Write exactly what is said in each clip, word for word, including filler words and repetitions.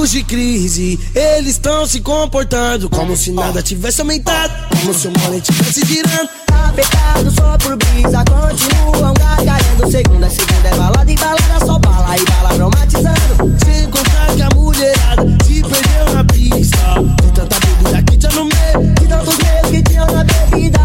tempos de crise, eles estão se comportando como se nada tivesse aumentado, como se o money tivesse girando. Afetado só por brisa, continuam gargalhando. Segunda, segunda é balada e balada, só bala e bala traumatizando. Sem contar que a mulherada se perdeu na pista, de tanta bebida que tinha no meio, de tantos meios que tinham na bebida.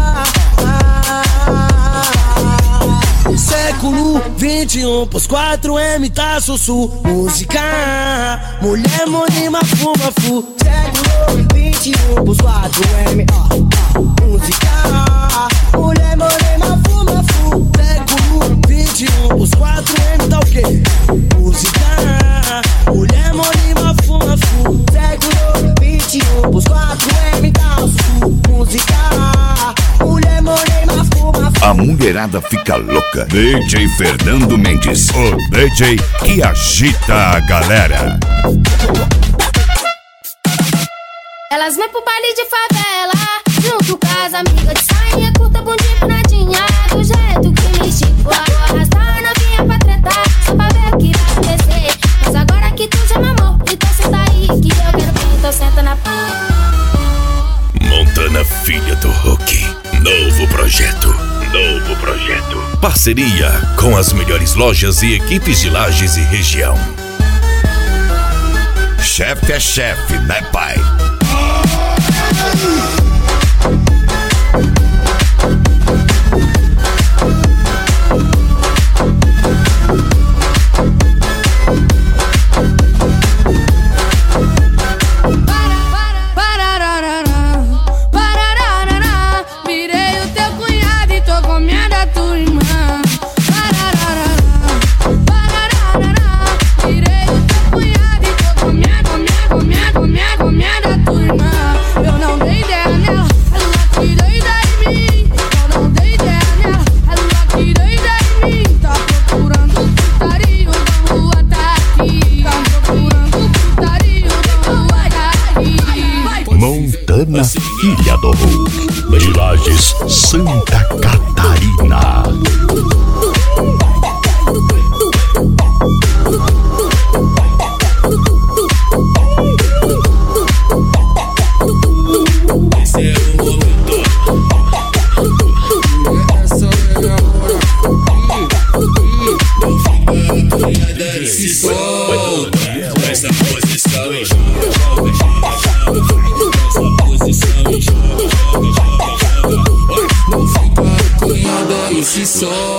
Século vinte e um, pós quatro M tá sussu. Música, mulher monima, fuma fu. Século vinte e um, pós quatro M, ó. Música, mulher monima, fuma fu. Século vinte e um, pós quatro M tá o quê? Música, mulher monima, fuma fu. Século vinte e um, pós quatro M tá sussu. Música, mulher monima, fuma fu. A mulherada fica louca. D J Fernando Mendes, o D J que agita a galera. Elas vêm pro baile de favela, junto com as amigas de sainha curta, bundinha, nadinha, do jeito que me esticou. Arrastar novinha pra tretar, só pra ver o que vai acontecer. Mas agora que tu já mamou, então senta aí que eu quero ver, então senta na pá. Montana, filha do Hulk. Novo projeto. Novo projeto. Parceria com as melhores lojas e equipes de Lages e região. Chefe é chefe, né, pai? Montana, filha do Hulk, de Lages, Santa Catarina. Se solta.